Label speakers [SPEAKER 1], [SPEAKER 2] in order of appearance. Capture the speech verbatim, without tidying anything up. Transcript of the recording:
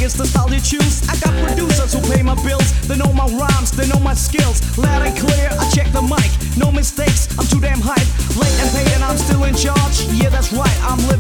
[SPEAKER 1] is the style you choose. I got producers who pay my bills. They know my rhymes, they know my skills. Loud and clear, I check the mic. No mistakes, I'm too damn hype. Late and paid and I'm still in charge. Yeah, that's right, I'm living